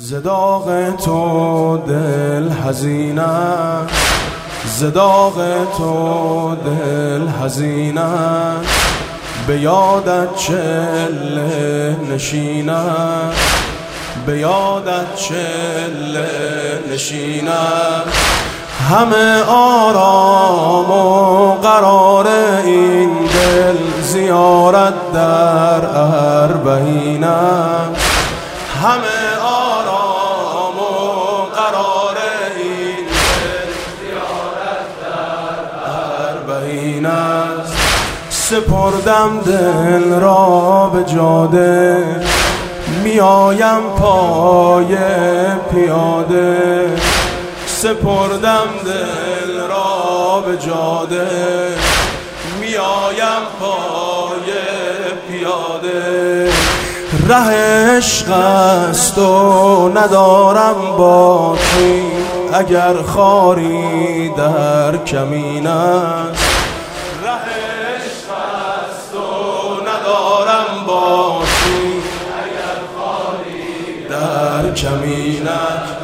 زداغ تو دل حزین است، زداغ تو دل حزین است، به یادت چله نشین است، به یادت چله نشین است. همه آرام و قرار این دل زیارت در اربعین است. همه آرام و قرار این دل زیارت در اربعین است. سپردم دل را به جاده، میایم پای پیاده. سپردم دل را به جاده، میایم پای پیاده. ره عشق است و ندارم باکی، اگر خاری در کمین است. ره عشق است و ندارم باکی، اگر خاری در کمین است.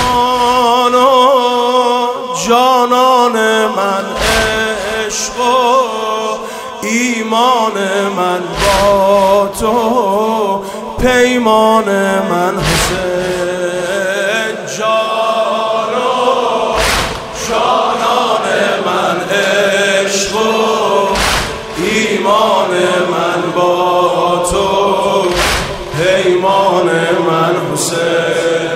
جانان من عشق و ایمان من با تو، پیمان من حسین. جانان من عشق و ایمان من با تو، پیمان من حسین.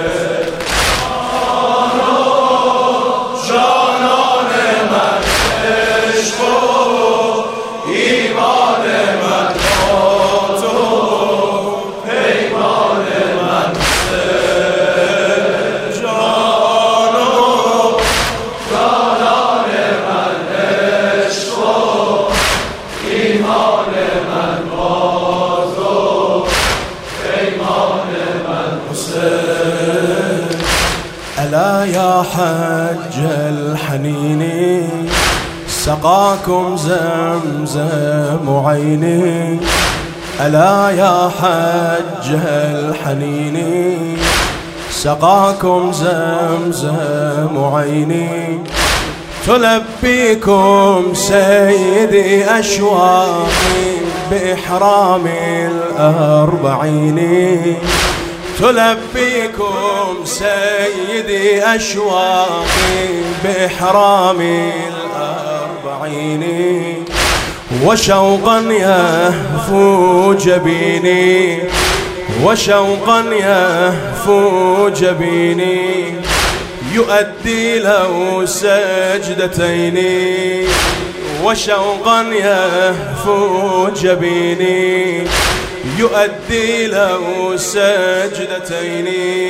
ألا يا حج الحنين سقاكم زمزم عيني. ألا يا حج الحنين سقاكم زمزم عيني. تلبيكم سيدي أشواقي بإحرام الأربعين. تلبيكم سيدي أشواقي بإحرام الأربعين. وشوقا يهفو جبيني، وشوقا يهفو جبيني، يؤدي له سجدتين. وشوقا يهفو جبيني، يؤدي له سجدتين.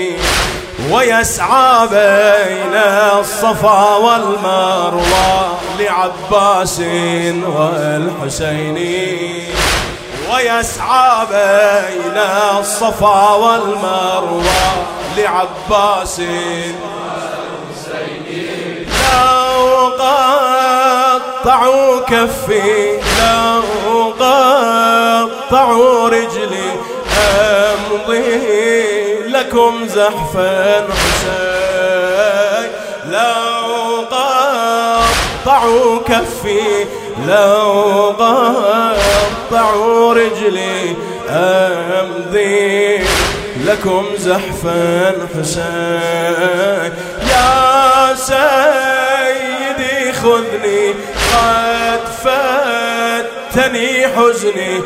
ويسعى بين الصفا والمروة لعباس والحسين. ويسعى بين الصفا والمروة لعباس والحسين. لو قطعوا كفي، لو قطعوا رجلي، أمضي لكم زحفا حسين. لو قطعوا كفي، لو قطعوا رجلي، أمضي لكم زحفا حسين. يا سيدي خذني، قد فتني حزني،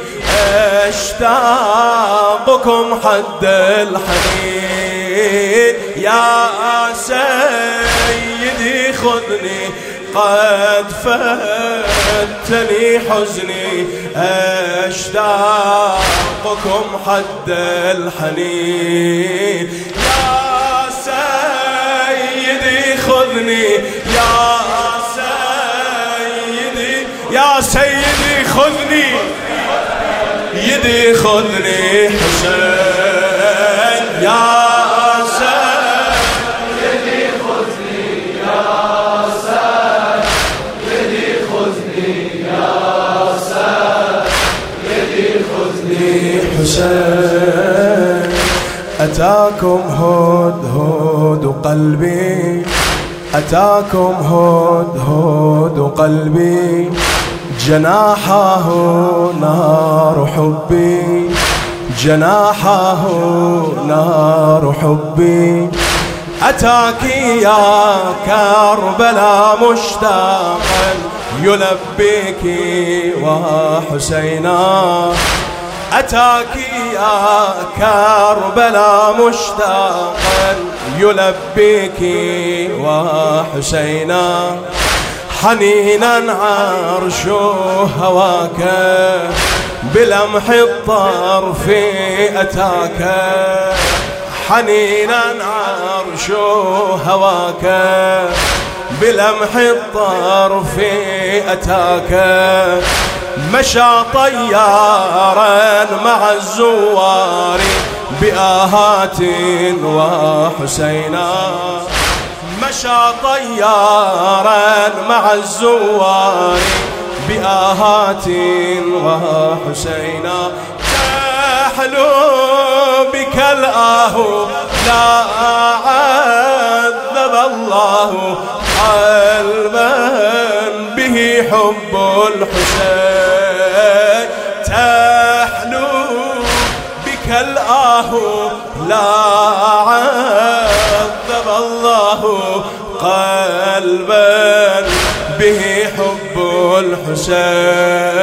أشتاقكم حد الحنين. يا سيدي خذني، قد فتني حزني، أشتاقكم حد الحنين. يا سيدي خذني، يا سيدي، يا سيدي خذني، يدي خذني حسين. يا سيدي خذني، يا سيدي خذني، يا سيدي خذني حسين. أتاكم هدهد قلبي، أتاكم هدهد قلبي، جناحه نار حبي، جناحه نار حبي. أتاك يا كربلاء مشتاقا يلبيك وحسينا، أتاك يا كربلاء مشتاقا يلبيك وحسينا. حنينا عرش هواك بلمح الطرف أتاك، حنينا عرش هواك بلمح الطرف أتاك. مشى طيارا مع الزوار بآهات وحسينا، مشى طيارا مع الزوار بآهات وحسينا. تحلو بك الآه لا عذب الله قلبا به حب الحسين. تحلو بك الآه لا عذب الله قلبا به حب الحسين.